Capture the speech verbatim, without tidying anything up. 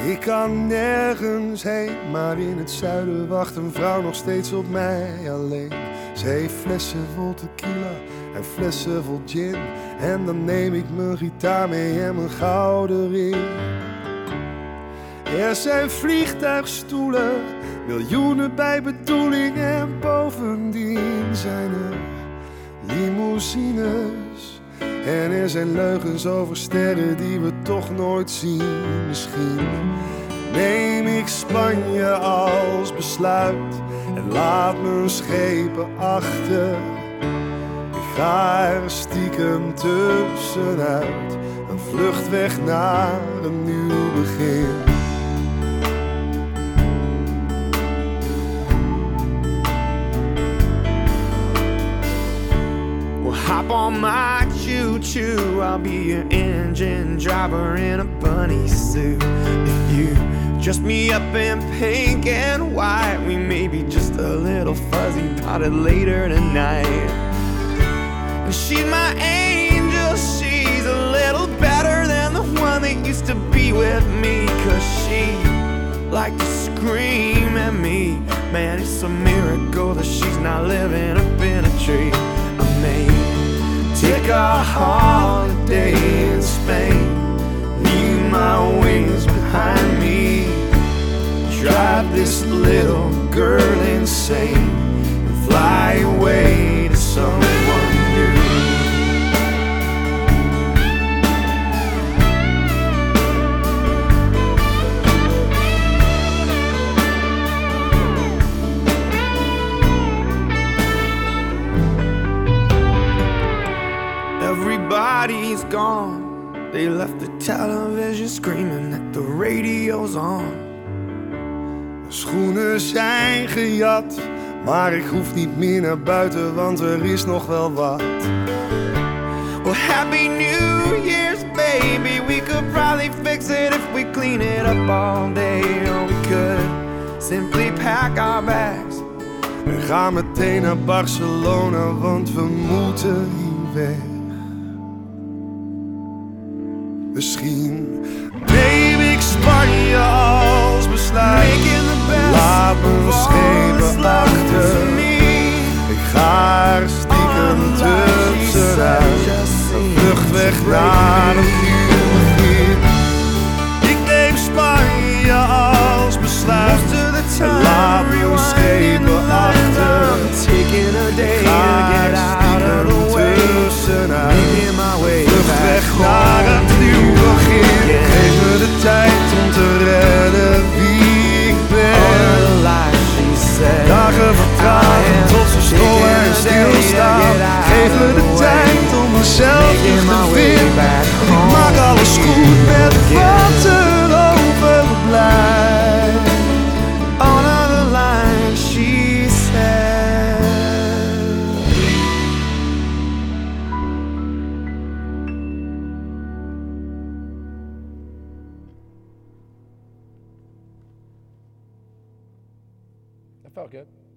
Ik kan nergens heen, maar in het zuiden wacht een vrouw nog steeds op mij alleen. Ze heeft flessen vol tequila en flessen vol gin. En dan neem ik mijn gitaar mee en mijn gouden ring. Er zijn vliegtuigstoelen, miljoenen bij bedoeling. En bovendien zijn er limousines. En er zijn leugens over sterren die we toch nooit zien. Misschien neem ik Spanje als besluit en laat mijn schepen achter. Ik ga er stiekem tussenuit, een vlucht weg naar een nieuw begin. Hop on my choo-choo, I'll be your engine driver in a bunny suit. If you dress me up in pink and white, we may be just a little fuzzy potted later tonight. And she's my angel, she's a little better than the one that used to be with me. Cause she liked to scream at me. Man, it's a miracle that she's not living up in a tree. I made take a holiday in Spain, leave my wings behind me, drive this little girl insane, and fly away to someone new. Everybody's gone, they left the television screaming that the radio's on. Mijn schoenen zijn gejat, maar ik hoef niet meer naar buiten, want er is nog wel wat. Well, happy New Year's, baby. We could probably fix it if we clean it up all day. Or we could simply pack our bags en ga meteen naar Barcelona, want we moeten hier weg. Misschien neem ik Spanje als besluit, laat mijn schepen achter. Ik ga er stiekem tussenuit, een vlucht weg naar een nieuw begin. Ik neem Spanje als besluit en laat mijn schepen achter. Ik ga er stiekem tussenuit, een vlucht weg naar een nieuw begin. Geef me de tijd om te redden wie ik ben. Dagen vertragen tot ze stollen en stilstaan. Geef me de tijd om mezelf terug te vinden. Ik maak alles goed met wat er overblijft. On the line, she said. That felt good.